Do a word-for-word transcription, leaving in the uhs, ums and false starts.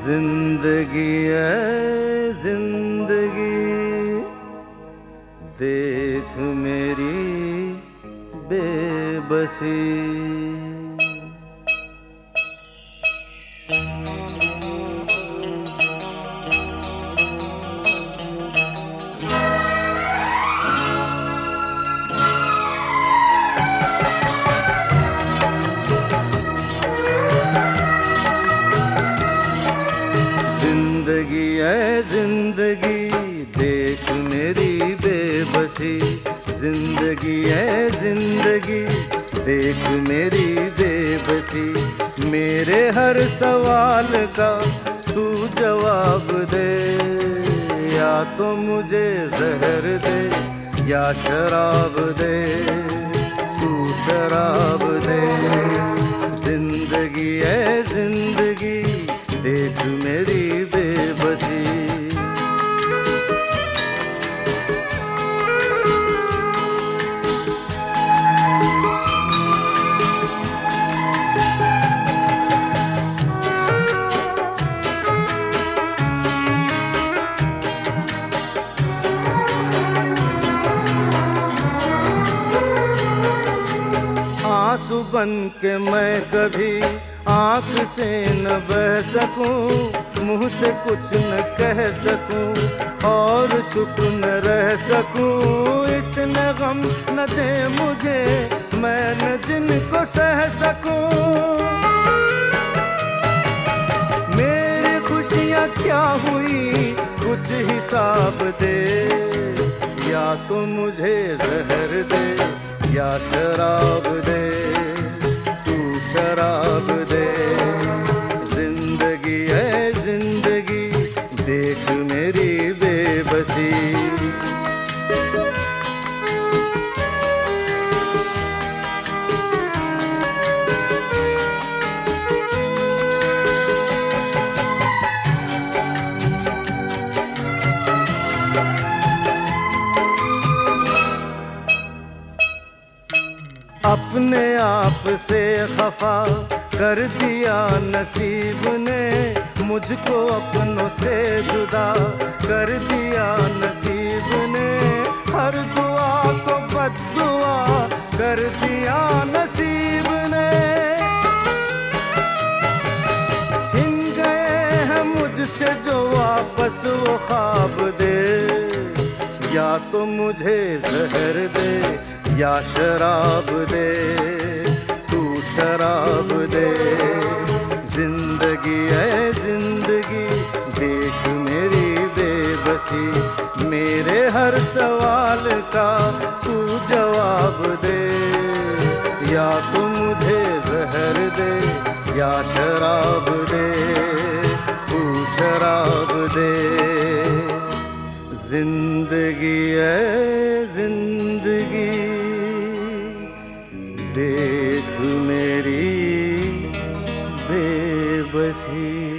जिंदगी है जिंदगी, देख मेरी बेबसी। जिंदगी है जिंदगी, देख मेरी बेबसी। जिंदगी है जिंदगी, देख मेरी बेबसी। मेरे हर सवाल का तू जवाब दे, या तो मुझे जहर दे या शराब दे, तू शराब दे। जिंदगी है जिंदगी, देख मेरी बेबसी। आंसू बन के मैं कभी आँख से न बह सकूं, मुंह से कुछ न कह सकूं और चुप न रह सकूं। इतने गम न दे मुझे, मैं न जिनको सह सकूं। मेरी खुशियाँ क्या हुई कुछ हिसाब दे, या तो मुझे जहर दे या शराब दे, तू शराब दे। जिंदगी है जिंदगी, देख मेरी बेबसी। अपने आप से खफा कर दिया नसीब ने, मुझको अपनों से जुदा कर दिया नसीब ने। हर दुआ को बद्दुआ कर दिया नसीब ने। छिन गए हैं मुझसे जो वापस वो ख्वाब दे, या तो मुझे जहर दे या शराब दे, तू शराब दे। जिंदगी है जिंदगी, देख मेरी बेबसी। मेरे हर सवाल का तू जवाब दे, या तो मुझे जहर दे या शराब दे, तू शराब दे। जिंदगी है जिंदगी, देख मेरी बेबसी।